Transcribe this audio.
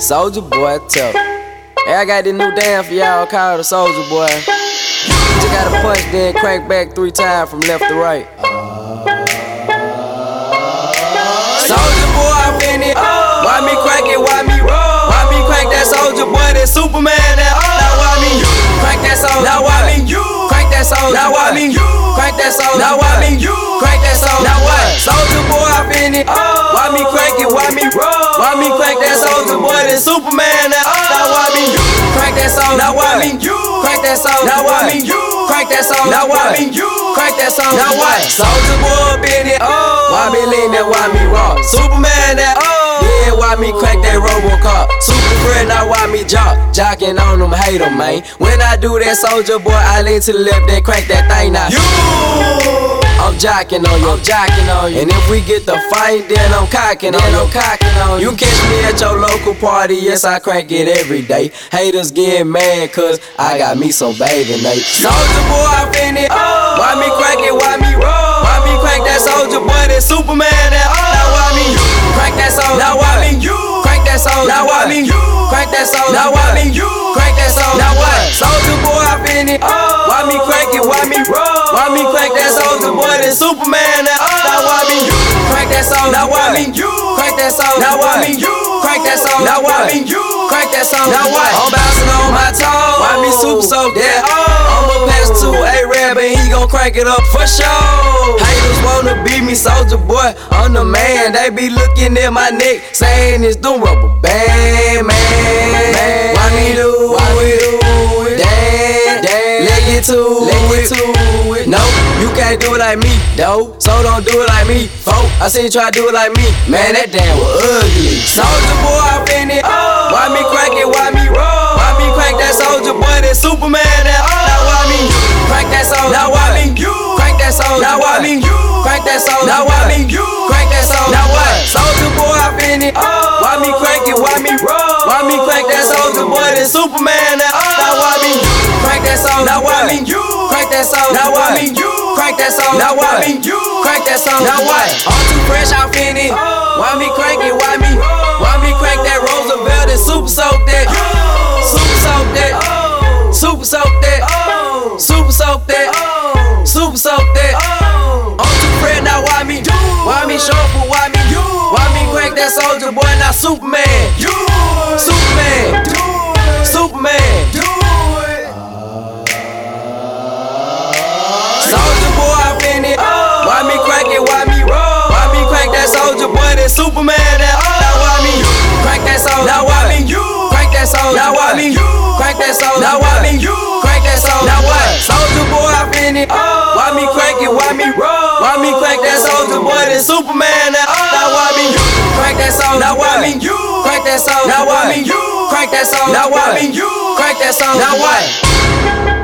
Soulja Boy tough. Hey, I got this new dance for y'all called the Soulja Boy. You just gotta punch, then crank back 3 times from left to right. Soulja Boy, I'm in it. Why me crank it? Why me roll? Why me crank that Soulja Boy? That Superman? That now why me crank that Soulja? Now why me crank that Soulja? Now why me crank that Soulja? Now why me crank that Soulja? Now what? Soulja Boy, I'm in it. Why me crank it? Why me roll? Why me crank that Soulja Boy? That Superman? That now why me crank that Soulja? Now why me crank that Soulja? Now why me crank that Soulja? Now why me crank that Soulja? Now what? Soulja Boy, up in it. Why me lean that? Why me rock? Superman? That yeah, why me crank that Robocop? Super friend, now why me jocking on them, hate them, man. When I do that Soulja Boy, I lean to the left, then crank that thing now. I'm jocking on you, I'm jocking on you. And if we get the fight, then I'm cocking on you. You catch me at your local party, yes, I crank it every day. Haters get mad, cause I got me some bathing Nate. Soulja Boy, I'm in it. Why me crank it, why me roll? Why me crank that Soulja Boy, that Superman? That now why me crank that Soulja? Now why me crank that Soulja? Now why me crank that Soulja? Now why me crank that Soulja? Now what? Soulja Boy, I'm in it. Why me crank it, why me roll? Why me crank that Soulja Boy, that Superman? That now why me crank that Soulja? Now why me crank that Soulja? Now why me crank that Soulja? Now why me crank that Soulja? Now what? I'm bouncing on my toes. Why me super soak that? I'ma pass to A-Rab and he gon' crank it up for sure. Haters wanna beat me, Soulja Boy, I'm the man. They be looking at my neck, saying it's the rubber band, man. Why me do it? Damn, let get to it. No, you can't do it like me, though. So don't do it like me, folk. I seen you try to do it like me, man. That damn was ugly. Soulja Boy, I'm in it. Why me crank it? Why me roll? Why me crank that Soulja Boy? That Superman? That now why me crank that Soulja? Now why me crank that Soulja? Now why me crank that Soulja? Now why me crank that Soulja? Now what? Soulja Boy, I'm in it. Why me crank it? Why me roll? Why me crank that Soulja Boy? That Superman? That now why me crank that Soulja? Now why me crank that Soulja? Now why me crank that Soulja? Now why me crank that Soulja? Now what? I'm too fresh, I'm in it. Why me crank it? Why me crank that Roosevelt and super soak that? Super soak that. Super soak that. Super soak that. Super soak that. I'm too fresh, now why me shuffle? Why me crank that Soulja Boy? Now Superman. Superman. Superman. Soulja Boy, I'm in it. Why me crank it? Why me roll? Why me crank that Soulja Boy? That Superman? That now why me crank that Soulja? Now why me crank that Soulja? Now why me crank that Soulja? Now why me crank that Soulja? Now what? Soulja Boy, I'm in it. Why me crank it? Why me roll? Why me crank that Soulja Boy? That Superman? That now why me crank that Soulja? Now why me crank that Soulja? Now why me crank that Soulja? Now why me crank that Soulja? Now what?